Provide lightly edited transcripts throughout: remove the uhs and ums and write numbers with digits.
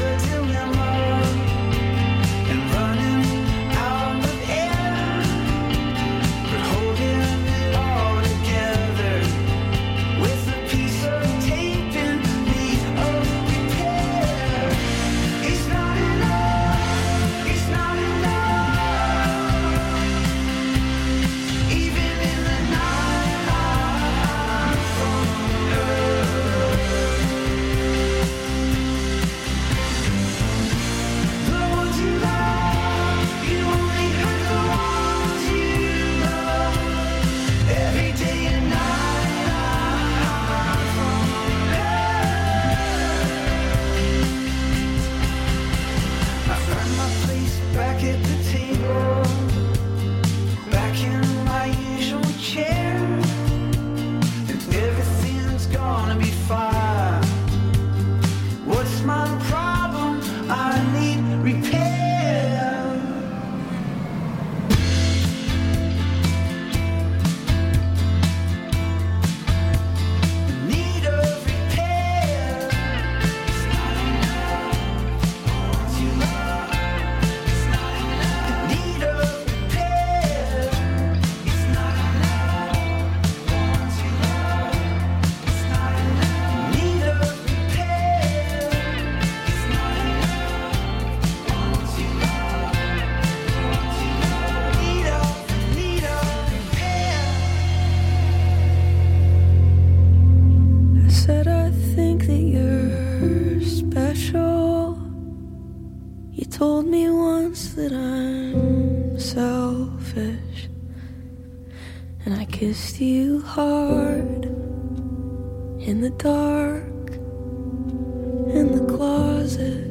told me once that I'm selfish, and I kissed you hard in the dark, in the closet.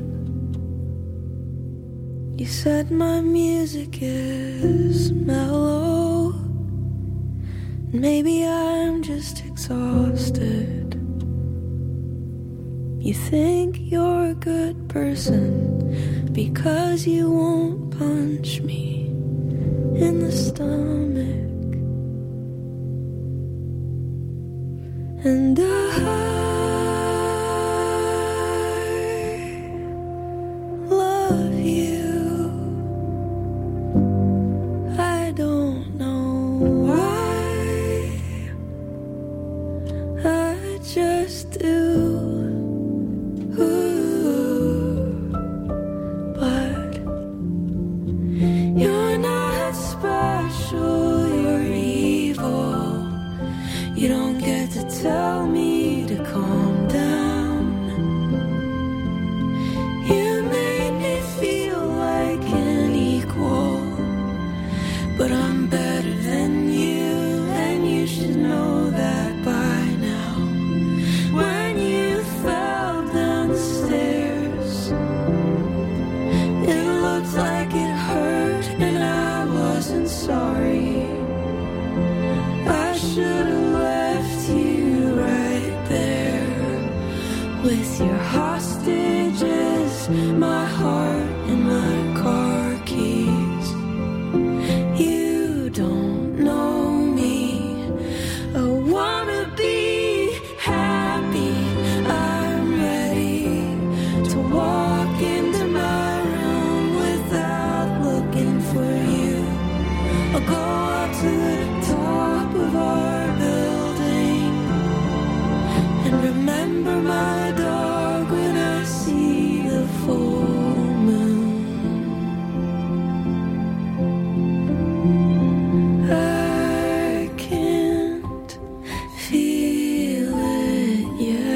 You said my music is mellow, maybe I'm just exhausted. You think you're a good person because you won't punch me in the stomach. And I love you. I don't know why, I just do. You don't get to tell me to calm down. You made me feel like an equal, but I'm better than you, and you should know that by now. When you fell down the stairs, it looked like it hurt, and I wasn't sorry. I should have with your hostages, my heart and my car keys. You don't know me. I wanna be happy. I'm ready to walk into my room without looking for you. I'll go up to the top of our building and remember my dog when I see the full moon. I can't feel it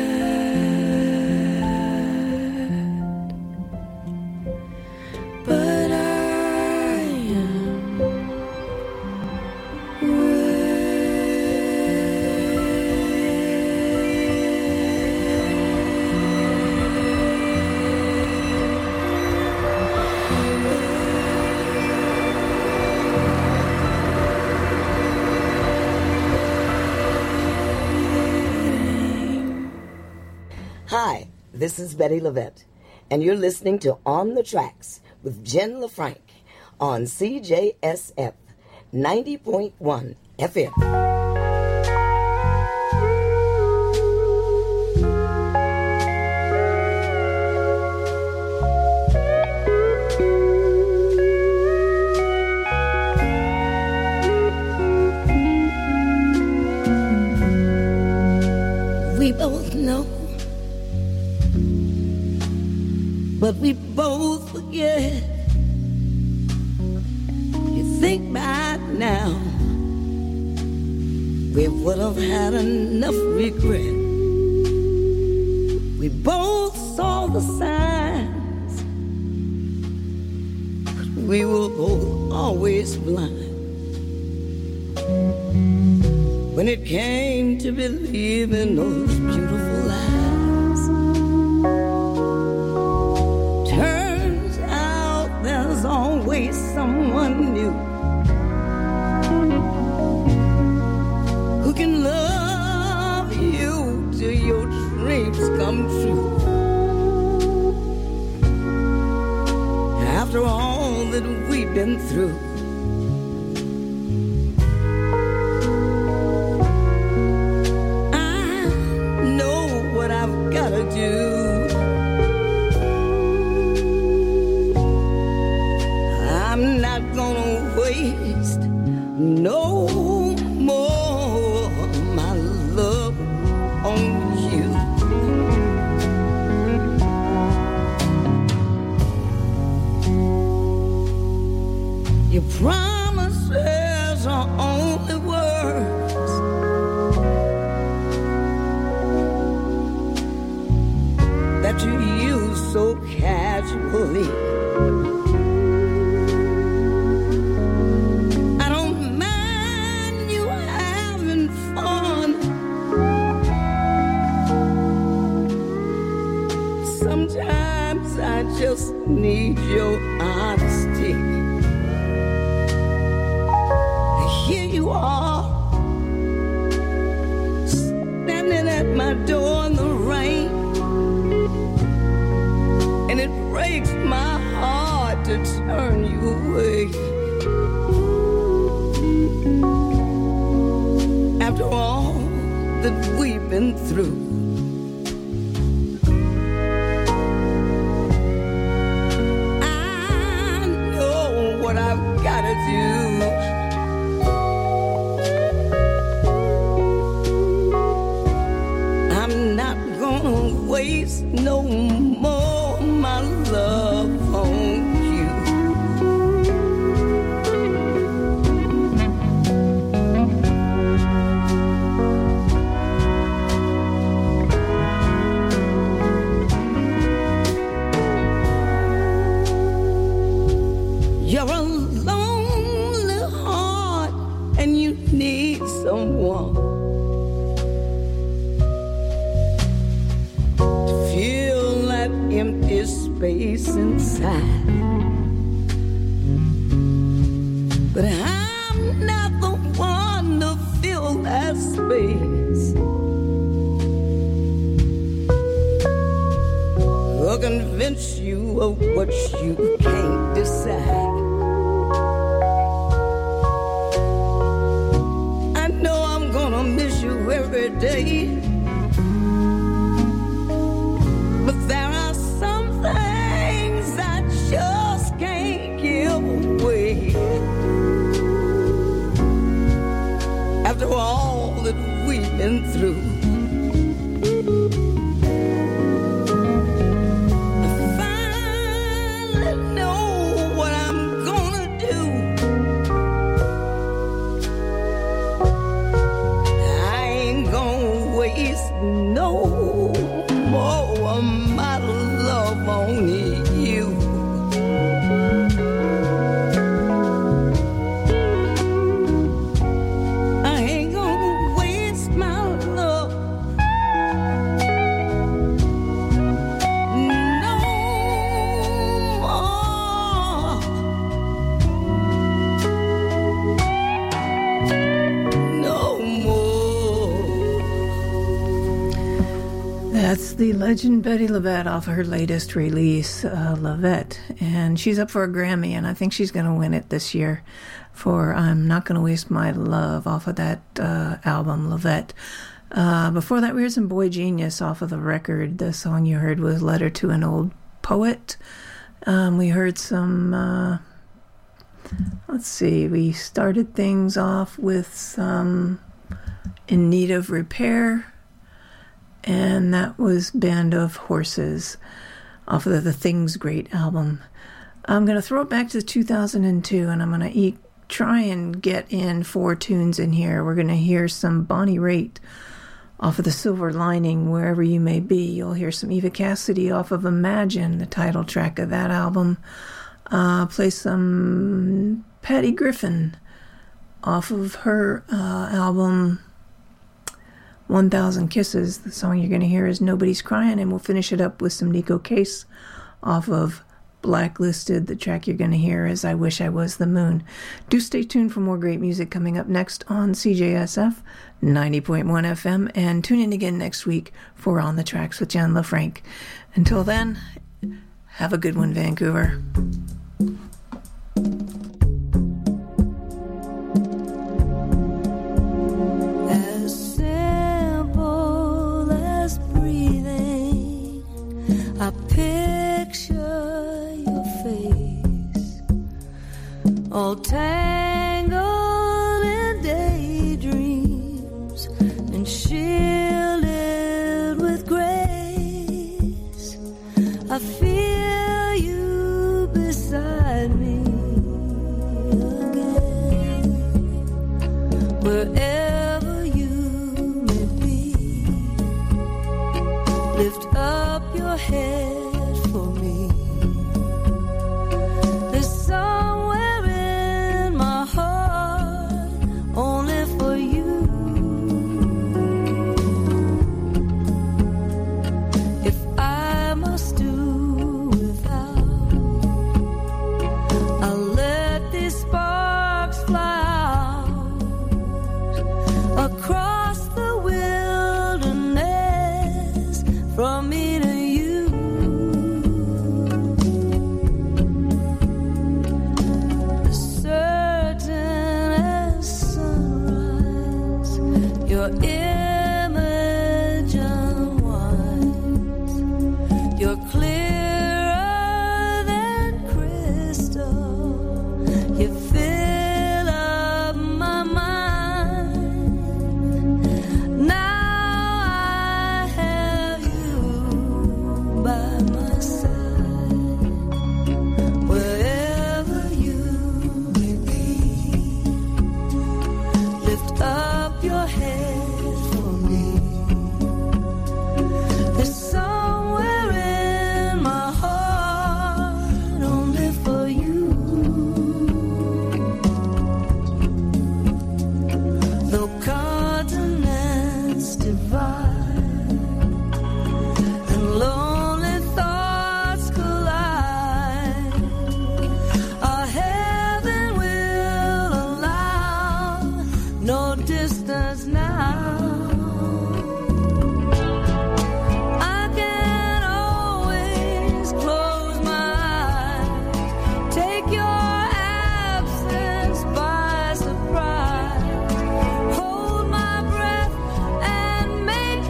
yet, but I am ready. Hi, this is Betty Levette, and you're listening to On the Tracks with Jen LaFranc on CJSF 90.1 FM. but we both forget. You think by now we would have had enough regret. We both saw the signs, but we were both always blind when it came to believing those beautiful lies. Turns out there's always someone new who can love you till your dreams come true. After all that we've been through, I know what I've gotta do. I'm not gonna waste no more my love on you. Your promises are only words, that you use so casually. I don't mind you having fun. Sometimes I just need your honesty. Here you are, standing at my door in the rain, and it breaks my heart to turn you away. After all that we've been through, I know what I've gotta do. Waste no more my love on you. You're a lonely heart and you need someone empty space inside. But I'm not the one to fill that space, or convince you of what you can't decide. I know I'm gonna miss you every day, but there are some things I just can't give away. After all that we've been through, I finally know what I'm gonna do. I ain't gonna waste no more of my love on you. I ain't gonna waste my love no more. No more. That's the legend Betty LaVette off of her latest release, LaVette. And she's up for a Grammy, and I think she's going to win it this year for I'm Not Gonna Waste My Love off of that album, LaVette. Before that, we heard some Boy Genius off of the record. The song you heard was Letter to an Old Poet. We heard some, let's see, we started things off with some In Need of Repair, and that was Band of Horses. off of the Things Great album. I'm going to throw it back to 2002, and I'm going to try and get in 4 tunes in here. We're going to hear some Bonnie Raitt off of The Silver Lining, Wherever You May Be. You'll hear some Eva Cassidy off of Imagine, the title track of that album. Play some Patty Griffin off of her album 1000 Kisses. The song you're going to hear is Nobody's Crying, and we'll finish it up with some Nico Case off of Blacklisted. The track you're going to hear is I Wish I Was the Moon. Do stay tuned for more great music coming up next on CJSF 90.1 FM, and tune in again next week for On the Tracks with Jen LaFranc. Until then, have a good one, Vancouver. As simple as breathing, I picture your face, all tangled in daydreams and shielded with grace. I feel you beside me again, wherever you may be. Lift up your head for me. There's somewhere in my heart only for you. If I must do without, I'll let these sparks fly out across the wilderness from me to you. As certain as sunrise, your image unwinds. You're clearer than crystal. You fill up my mind. Now I have you by my side, wherever you may be. Lift up your head for me. There's somewhere in my heart only for you. Though continents divide and lonely thoughts collide, our heaven will allow no distance now. I can always close my eyes, take your absence by surprise, hold my breath and make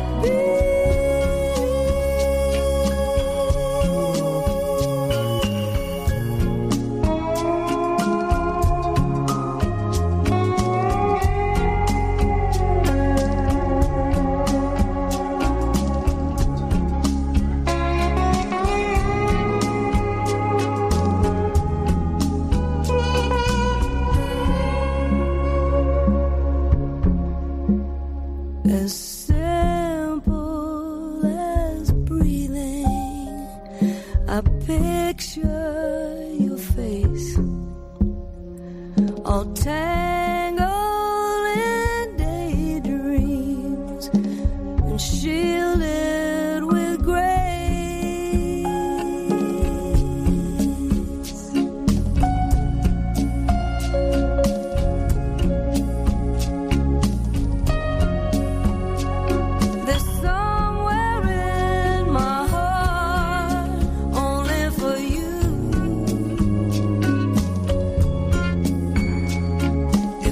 as simple as breathing. I picture your face, all tangled in daydreams and shielded with grace. There's somewhere in my heart only for you.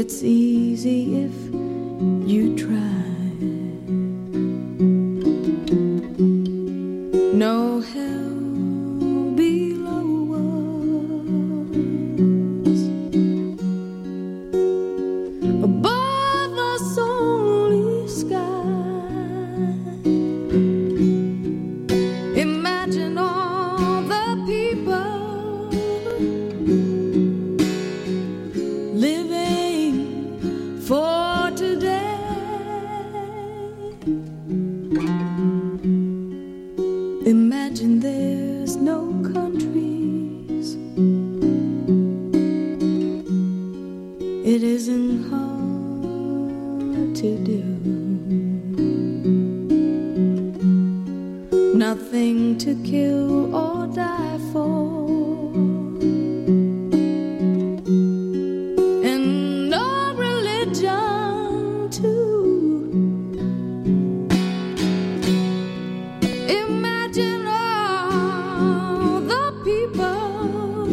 It's easy if you try. No hell below us, above us only sky. Imagine all the people living for today. Imagine there's no countries. It isn't hard to do. Nothing to kill or die for. And no religion too. Imagine all the people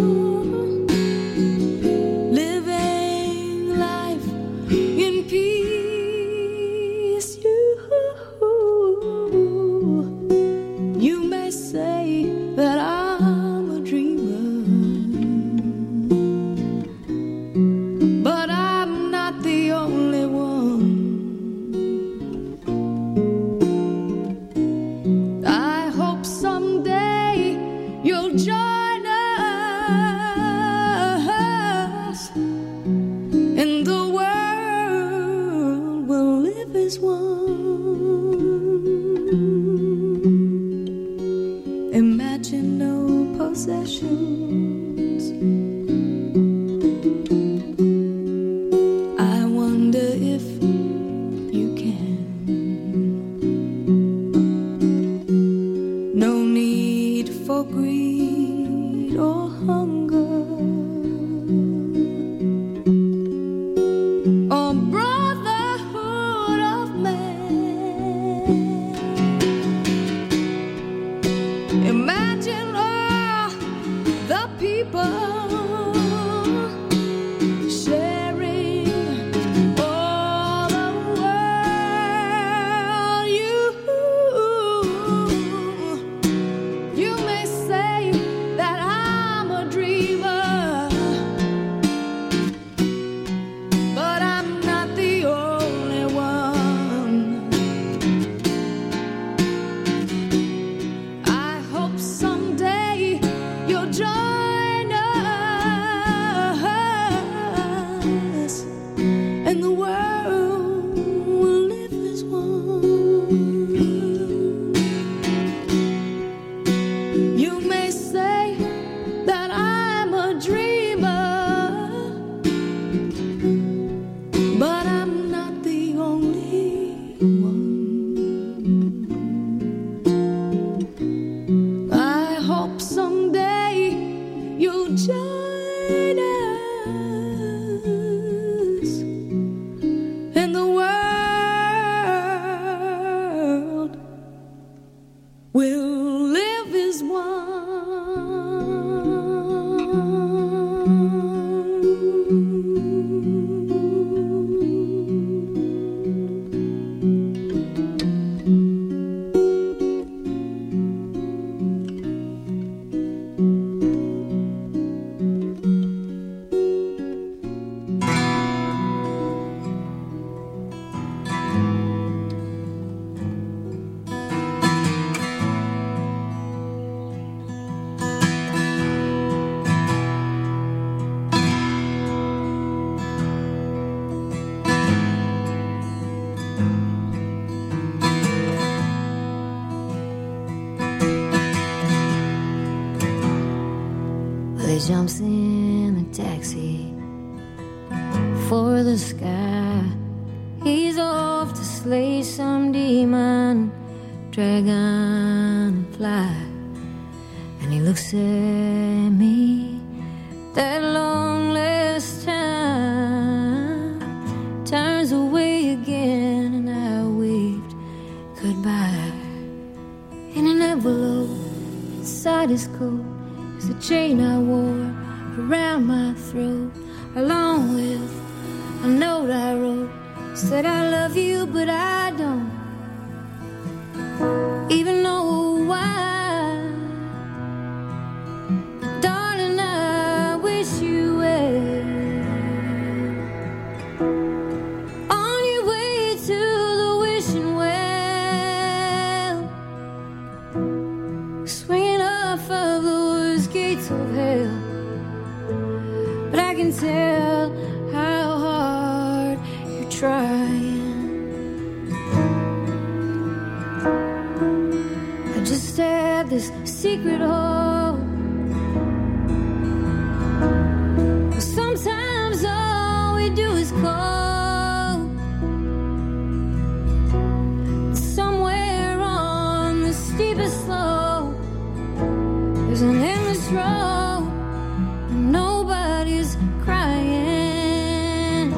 living life in peace. You may say that I'm a dreamer, but I'm not the only one. I hope someday you'll join us, and the world will live as one. Imagine no possessions. I wonder if you can. No need for greed or hunger, or brotherhood of man. Imagine all the people sharing all the world. You may say that I'm a dreamer, but I'm not the only one. I hope someday you'll join us, and the world will live as one. You may say that I'm a dreamer, but I'm not the only one. I hope someday you'll join us, and the world will live as one. Well, he jumps in a taxi for the sky. He's off to slay some demon, dragonfly. And he looks at me that long last time, turns away again, and I waved goodbye. In an envelope inside his coat is a chain I wore around my throat, along with A note I wrote said I love you, but I don't even know why. Darling, I wish you well on your way to the wishing well, swinging off of those gates of hell. But I can tell how hard you're trying. I just had this secret hope. Sometimes all we do is call. Somewhere on the steepest slope, there's an endless road, and nobody's crying.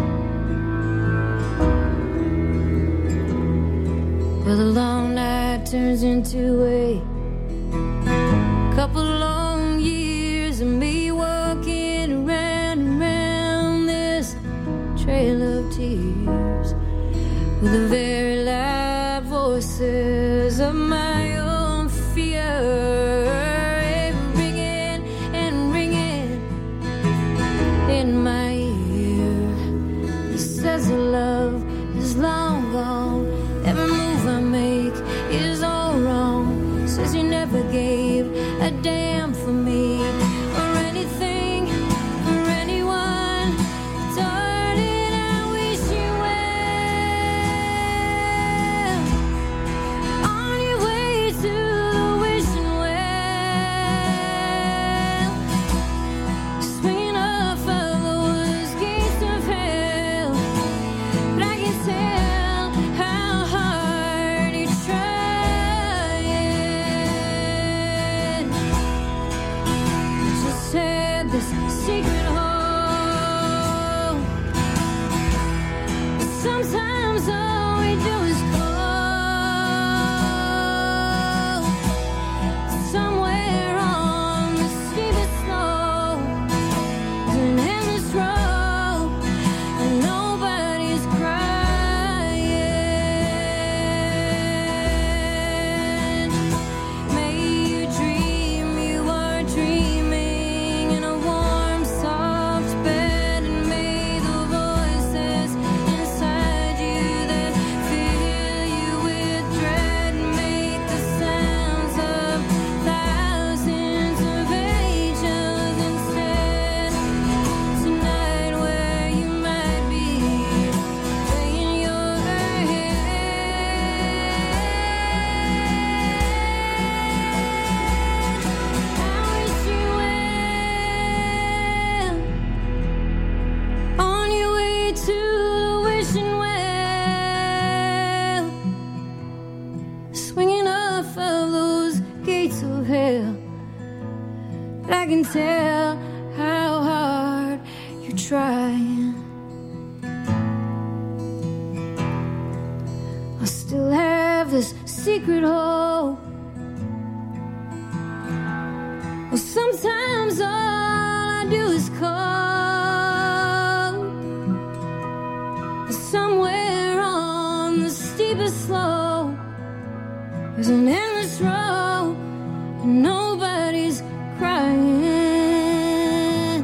Well, the long night turns into a couple long years of me walking around and around this trail of tears, with the very loud voices of my own fear ringing and ringing in my ear. He says that love is long gone, every move I make is all wrong. Says you never gave a damn for me or anything or anyone. Darling, I wish you well on your way to the wishing well, swinging off of those gates of hell. But I can tell how hard you're trying. Just had this secret hope. Sometimes all we do is call. Somewhere on the steepest slope, there's an endless road, and nobody's crying. May you dream you are dreaming in a warm, soft bed, and may the voices inside you that fill you with dread make the sounds of thousands of angels instead. Tonight, where you might be, laying your head, I wish you well on your way to the wishing well, swinging off of those gates of hell. But I can tell how hard you're trying. I still have this secret hope. Well, sometimes all I do is call. Somewhere on the steepest slope, there's an endless road, and nobody's crying.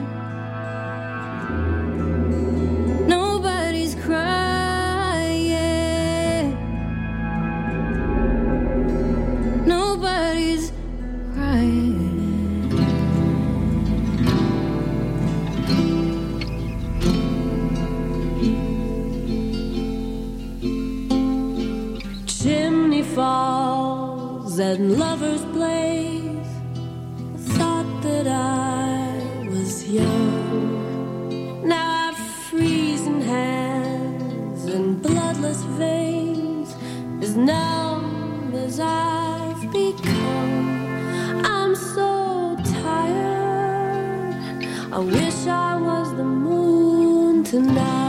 Nobody's crying. Nobody's crying. Chimney falls and lovers blaze. Thought that I was young. Now I've freezing hands and bloodless veins, as numb as I've become. I'm so tired. I wish I was the moon tonight.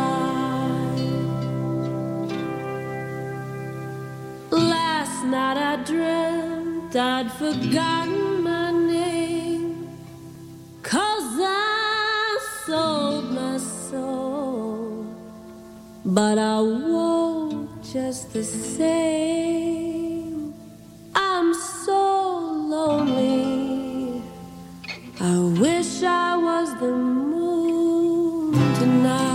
Last night I dreamt I'd forgotten my name, 'cause I sold my soul but I won't just the same. I'm so lonely. I wish I was the moon tonight.